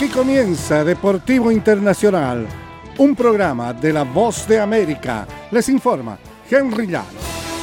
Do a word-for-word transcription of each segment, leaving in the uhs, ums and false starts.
Aquí comienza Deportivo Internacional, un programa de La Voz de América. Les informa Henry Llano.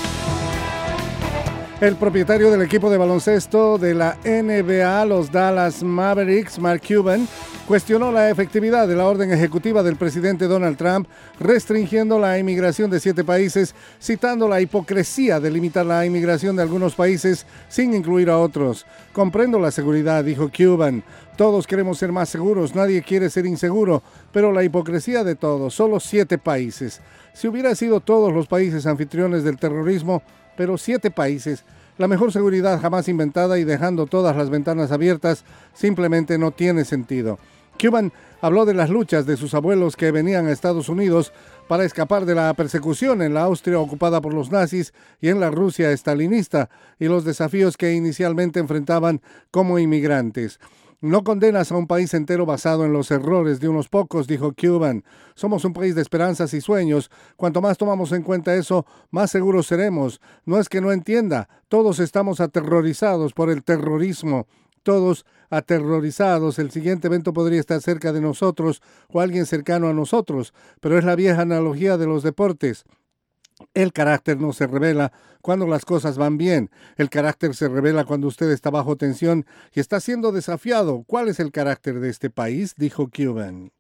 El propietario del equipo de baloncesto de la N B A, los Dallas Mavericks, Mark Cuban, cuestionó la efectividad de la orden ejecutiva del presidente Donald Trump restringiendo la inmigración de siete países, citando la hipocresía de limitar la inmigración de algunos países sin incluir a otros. Comprendo la seguridad, dijo Cuban. Todos queremos ser más seguros, nadie quiere ser inseguro, pero la hipocresía de todos, solo siete países. Si hubiera sido todos los países anfitriones del terrorismo, pero siete países, la mejor seguridad jamás inventada y dejando todas las ventanas abiertas, simplemente no tiene sentido. Cuban habló de las luchas de sus abuelos que venían a Estados Unidos para escapar de la persecución en la Austria ocupada por los nazis y en la Rusia estalinista, y los desafíos que inicialmente enfrentaban como inmigrantes. No condenas a un país entero basado en los errores de unos pocos, dijo Cuban. Somos un país de esperanzas y sueños. Cuanto más tomamos en cuenta eso, más seguros seremos. No es que no entienda, todos estamos aterrorizados por el terrorismo. Todos aterrorizados. El siguiente evento podría estar cerca de nosotros o alguien cercano a nosotros, pero es la vieja analogía de los deportes. El carácter no se revela cuando las cosas van bien. El carácter se revela cuando usted está bajo tensión y está siendo desafiado. ¿Cuál es el carácter de este país?, dijo Cuban.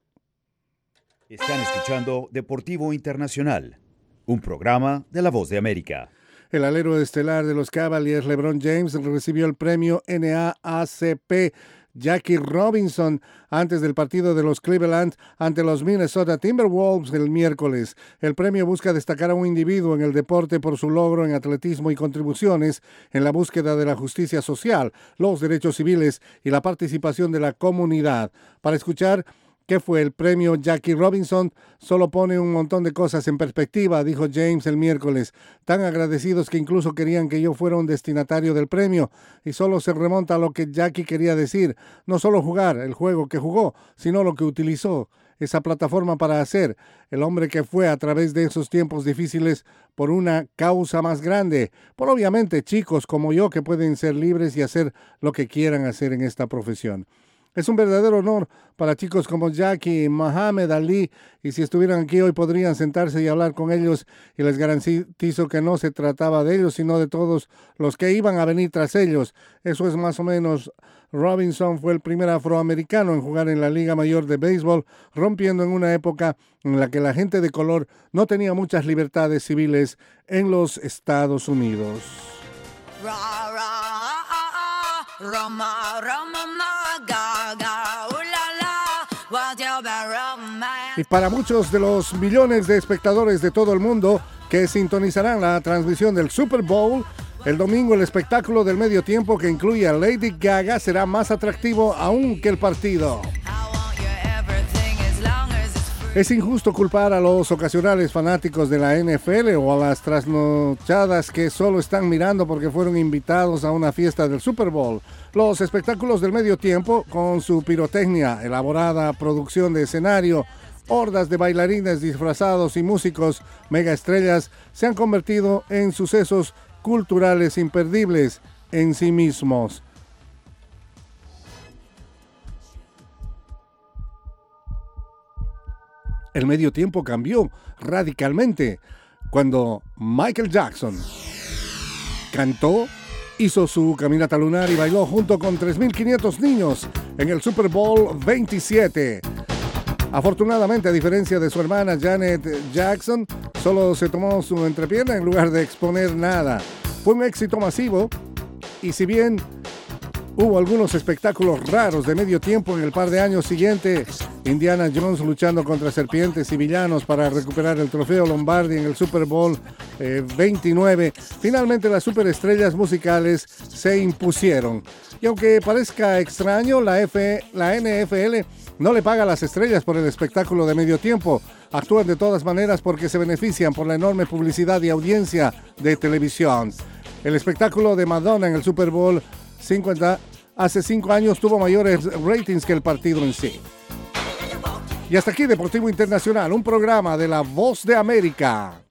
Están escuchando Deportivo Internacional, un programa de La Voz de América. El alero estelar de los Cavaliers, LeBron James, recibió el premio N A A C P Jackie Robinson antes del partido de los Cleveland ante los Minnesota Timberwolves el miércoles. El premio busca destacar a un individuo en el deporte por su logro en atletismo y contribuciones en la búsqueda de la justicia social, los derechos civiles y la participación de la comunidad. Para escuchar ¿qué fue el premio Jackie Robinson? Solo pone un montón de cosas en perspectiva, dijo James el miércoles. Tan agradecidos que incluso querían que yo fuera un destinatario del premio. Y solo se remonta a lo que Jackie quería decir. No solo jugar el juego que jugó, sino lo que utilizó. Esa plataforma para hacer. El hombre que fue a través de esos tiempos difíciles por una causa más grande. Por obviamente chicos como yo que pueden ser libres y hacer lo que quieran hacer en esta profesión. Es un verdadero honor para chicos como Jackie y Muhammad Ali, y si estuvieran aquí hoy podrían sentarse y hablar con ellos, y les garantizo que no se trataba de ellos, sino de todos los que iban a venir tras ellos. Eso es más o menos. Robinson fue el primer afroamericano en jugar en la Liga Mayor de Béisbol, rompiendo en una época en la que la gente de color no tenía muchas libertades civiles en los Estados Unidos. Ra, ra, ah, ah, ah, rama, rama, y para muchos de los millones de espectadores de todo el mundo que sintonizarán la transmisión del Super Bowl, el domingo el espectáculo del medio tiempo que incluye a Lady Gaga será más atractivo aún que el partido. Es injusto culpar a los ocasionales fanáticos de la N F L o a las trasnochadas que solo están mirando porque fueron invitados a una fiesta del Super Bowl. Los espectáculos del medio tiempo, con su pirotecnia, elaborada producción de escenario, hordas de bailarines disfrazados y músicos megaestrellas, se han convertido en sucesos culturales imperdibles en sí mismos. El medio tiempo cambió radicalmente cuando Michael Jackson cantó, hizo su caminata lunar y bailó junto con tres mil quinientos niños en el Super Bowl veintisiete. Afortunadamente, a diferencia de su hermana Janet Jackson, solo se tomó su entrepierna en lugar de exponer nada. Fue un éxito masivo y si bien hubo algunos espectáculos raros de medio tiempo en el par de años siguientes, Indiana Jones luchando contra serpientes y villanos para recuperar el trofeo Lombardi en el Super Bowl eh, veintinueve, finalmente las superestrellas musicales se impusieron. Y aunque parezca extraño, la, F, la N F L no le paga a las estrellas por el espectáculo de medio tiempo. Actúan de todas maneras porque se benefician por la enorme publicidad y audiencia de televisión. El espectáculo de Madonna en el Super Bowl cincuenta hace cinco años tuvo mayores ratings que el partido en sí. Y hasta aquí Deportivo Internacional, un programa de La Voz de América.